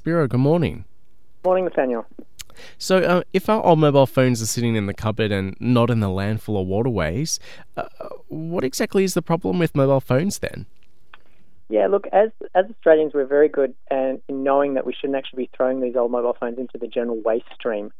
Spiro. Good morning. Morning, Nathaniel. So, if our old mobile phones are sitting in the cupboard and not in the landfill or waterways, what exactly is the problem with mobile phones then? Yeah, look, as Australians, we're very good in knowing that we shouldn't actually be throwing these old mobile phones into the general waste stream.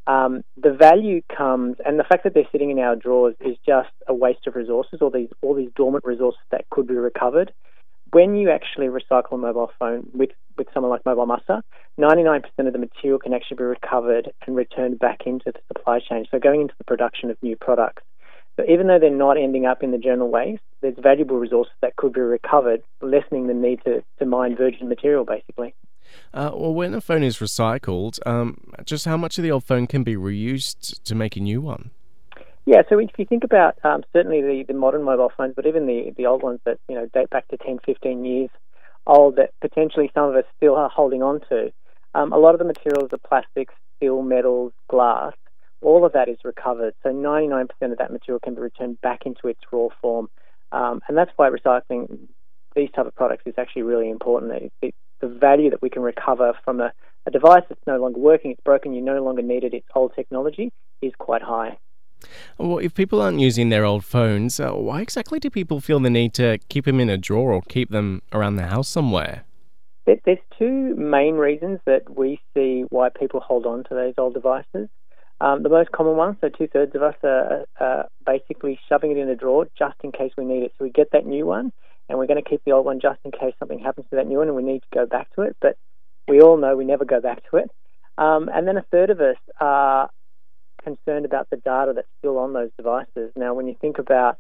The value comes, and the fact that they're sitting in our drawers is just a waste of resources, all these dormant resources that could be recovered. When you actually recycle a mobile phone with someone like Mobile Muster, 99% of the material can actually be recovered and returned back into the supply chain, so going into the production of new products. So even though they're not ending up in the general waste, there's valuable resources that could be recovered, lessening the need to mine virgin material, basically. Well, when a phone is recycled, just how much of the old phone can be reused to make a new one? Yeah, so if you think about certainly the modern mobile phones, but even the old ones that date back to 10, 15 years old that potentially some of us still are holding on to, a lot of the materials are plastics, steel, metals, glass. All of that is recovered. So 99% of that material can be returned back into its raw form. And that's why recycling these type of products is actually really important. The value that we can recover from a device that's no longer working, it's broken, you no longer need it, it's old technology, is quite high. Well, if people aren't using their old phones, why exactly do people feel the need to keep them in a drawer or keep them around the house somewhere? There's two main reasons that we see why people hold on to those old devices. The most common one, so 2/3 of us are basically shoving it in a drawer just in case we need it. So we get that new one, and we're going to keep the old one just in case something happens to that new one and we need to go back to it. But we all know we never go back to it. And then 1/3 of us are concerned about the data that's still on those devices. Now, when you think about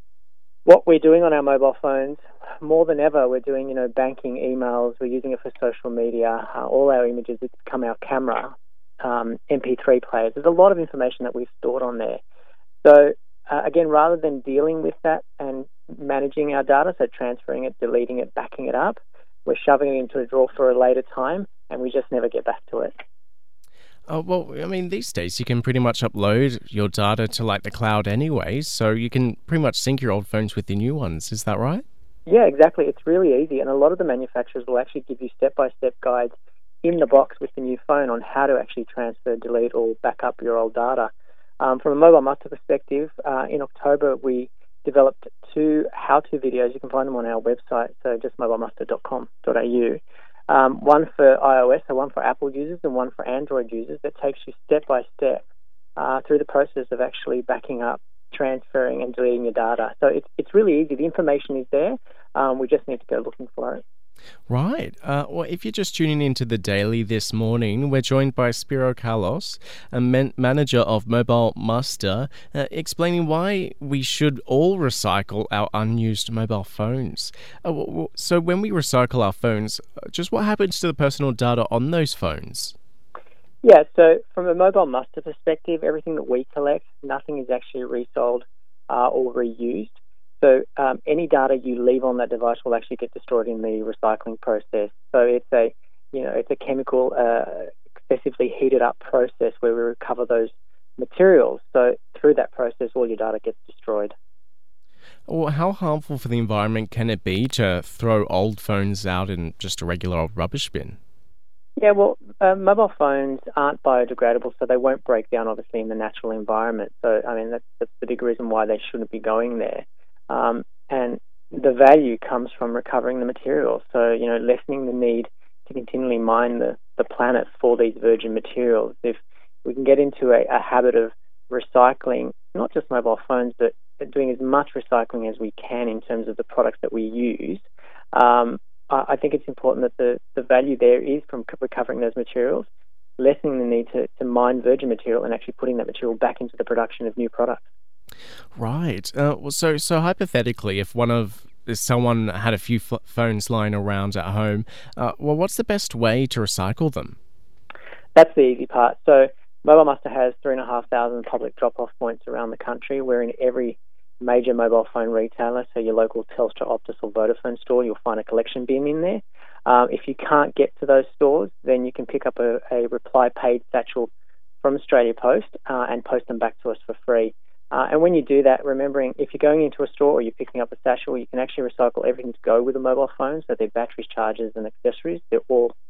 what we're doing on our mobile phones, more than ever, we're doing, banking, emails, we're using it for social media, all our images, it's become our camera, MP3 players. There's a lot of information that we've stored on there. So, again, rather than dealing with that and managing our data, so transferring it, deleting it, backing it up, we're shoving it into a drawer for a later time, and we just never get back to it. Well, I mean, these days you can pretty much upload your data to the cloud anyway, so you can pretty much sync your old phones with your new ones. Is that right? Yeah, exactly. It's really easy, and a lot of the manufacturers will actually give you step-by-step guides in the box with the new phone on how to actually transfer, delete, or back up your old data. From a Mobile Muster perspective, in October we developed 2 how-to videos. You can find them on our website, so just mobilemuster.com.au. One for iOS, so one for Apple users and one for Android users that takes you step by step through the process of actually backing up, transferring and deleting your data. So it's really easy. The information is there. We just need to go looking for it. Right. Well, if you're just tuning into the Daily this morning, we're joined by Spiro Carlos, a manager of Mobile Muster, explaining why we should all recycle our unused mobile phones. So when we recycle our phones, just what happens to the personal data on those phones? Yeah, so from a Mobile Muster perspective, everything that we collect, nothing is actually resold or reused. So any data you leave on that device will actually get destroyed in the recycling process. So it's a chemical, excessively heated up process where we recover those materials. So through that process, all your data gets destroyed. Well, how harmful for the environment can it be to throw old phones out in just a regular old rubbish bin? Yeah, well, mobile phones aren't biodegradable, so they won't break down, obviously, in the natural environment. So, I mean, that's the big reason why they shouldn't be going there. And the value comes from recovering the materials. So, lessening the need to continually mine the planet for these virgin materials. If we can get into a habit of recycling, not just mobile phones, but doing as much recycling as we can in terms of the products that we use, I think it's important that the value there is from recovering those materials, lessening the need to mine virgin material and actually putting that material back into the production of new products. Right. Well, so hypothetically, if someone had a few phones lying around at home, what's the best way to recycle them? That's the easy part. So Mobile Muster has 3,500 public drop-off points around the country. We're in every major mobile phone retailer, so your local Telstra, Optus or Vodafone store, you'll find a collection bin in there. If you can't get to those stores, then you can pick up a reply paid satchel from Australia Post and post them back to us for free. And when you do that, remembering if you're going into a store or you're picking up a satchel, you can actually recycle everything to go with a mobile phone, so their batteries, chargers and accessories, they're all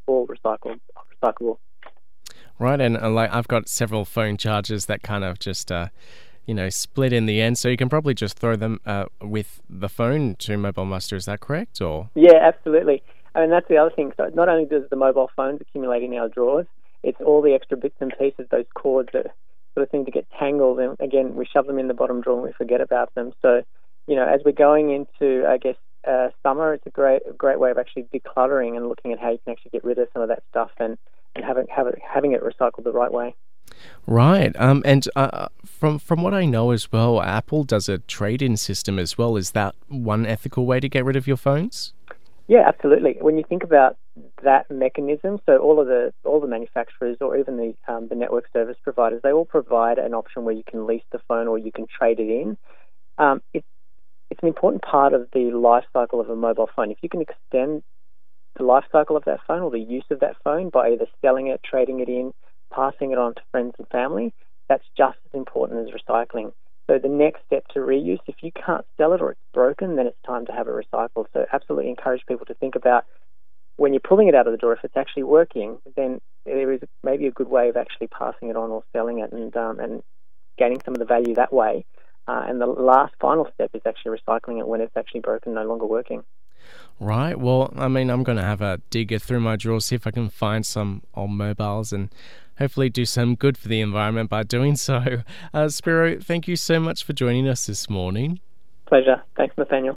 all recyclable. Right, and like I've got several phone chargers that kind of just split in the end, so you can probably just throw them with the phone to Mobile Muster. Is that correct? Or Yeah, absolutely. I mean, that's the other thing. So not only does the mobile phones accumulate in our drawers, it's all the extra bits and pieces, those cords that sort of seem to get tangled, and again, we shove them in the bottom drawer and we forget about them. So, as we're going into, I guess, summer, it's a great way of actually decluttering and looking at how you can actually get rid of some of that stuff and having it recycled the right way. right, and from what I know as well, Apple does a trade-in system as well. Is that one ethical way to get rid of your phones? Yeah, absolutely. When you think about that mechanism, so all the manufacturers or even the network service providers, they all provide an option where you can lease the phone or you can trade it in. It's an important part of the life cycle of a mobile phone. If you can extend the life cycle of that phone or the use of that phone by either selling it, trading it in, passing it on to friends and family, that's just as important as recycling. So the next step to reuse, if you can't sell it or it's broken, then it's time to have it recycled. So absolutely encourage people to think about when you're pulling it out of the drawer, if it's actually working, then there is maybe a good way of actually passing it on or selling it and gaining some of the value that way. And the last final step is actually recycling it when it's actually broken, no longer working. Right. Well, I mean, I'm going to have a digger through my drawers, see if I can find some old mobiles and hopefully do some good for the environment by doing so. Spiro, thank you so much for joining us this morning. Pleasure. Thanks, Nathaniel.